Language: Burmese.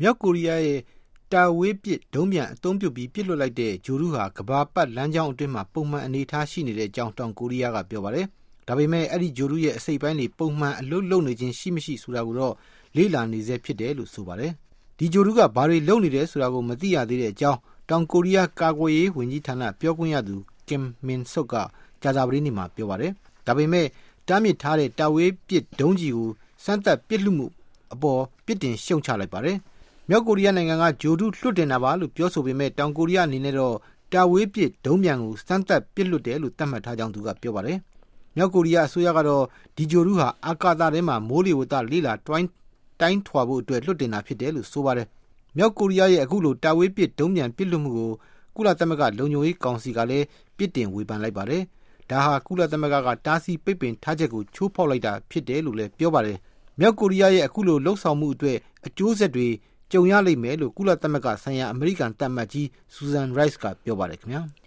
မြောက်ကိုရီးယားရဲ့တာဝေးပစ်ဒုံးပျံအသုံးပြုပြီးပစ်လွှတ်လိုက်တဲ့ဂြိုဟ်တုဟာကမ္ဘာပတ်လမ်းကြောင်းအတွင်းမှာပုံမှန်အနေအထားရှိနေတဲ့အကြောင်းတောင်ကိုရီးယားကပြောပါတယ်။ဒါပေမဲ့အဲ့ဒီဂြိုဟ်တုရဲ့အစိတ်ပိုင်းတွေပုံမှန်အလုပ်လုပ်နေခြင်းရှိမရှိဆိုတာကိုတော့လေ့လာနေဆဲဖြစ်တယ်လို့ဆိုပါတယ်။ဒီဂြိုဟ်တုကဘာတွေလုပ်နေတယ်ဆိုတာကိုမသိရသေးတဲ့အကြောင်းတောင်ကိုရီးယားကာကွယ်ရေးဝန်ကြီးဌာနပြောခွင့်ရသူကင်မင်ဆုတ်ကကြာသပတေးနေ့မှာပြောပါတယ်။ဒါပေမဲ့တားမြစ်ထားတဲ့တာဝေးပစ်ဒုံးကြီးကိုစမ်းသပ်ပစ်လွှတ်မှုအပေါ်ပြစ်တင်ရှုံချလိုက်ပါတယ်။မြောက်ကိုရီးယားနိုင်ငံကဂြိုဟ်တုလွှတ်တင်တာပါလို့ပြောဆိုပေမဲ့တောင်ကိုရီးယားအနေနဲ့တော့တာဝေးပစ်ဒုံးပျံကိုစမ်းသပ်ပစ်လွှတ်တယ်လို့သတ်မှတ်ထားကြောင်းသူကပြောပါတယ်။မြောက်ကိုရီးယားအစိုးရကတော့ဒီဂြိုဟ်တုဟာအာကာသထဲမှာမိုးလေဝသလေ့လာတိုင်းထွာဖို့အတွက်လွှတ်တင်တာဖြစ်တယ်လို့ဆိုပါတယ်။မြောက်ကိုရီးယားရဲ့အခုလိုတာဝေးပစ်ဒုံးပျံပစ်လွှတ်မှုကိုကုလသမဂ္ဂလုံခြုံရေးကောင်စီကလည်းပြစ်တင်ဝေဖန်လိုက်ပါတယ်။ဒါဟာကုလသမဂ္ဂကတားဆီးပိတ်ပင်ထားချက်ကိုချိုးဖောက်လိုက်တာဖြစ်တယ်လို့လည်းပြောပါတယ်။မြောက်ကိုရီးယားရဲ့အခုလိုလှုပ်ဆောင်မှုအတွက်အကျိုးဆက်တွေကြုံရလိမ့်မယ်လို့ကုလသမဂ္ဂဆိုင်ရာအမေရိကန်တပ်မတ်ကြီးဆူဇန်ရိုက်စ်ကပြောပါတယ်ခင်ဗျာ။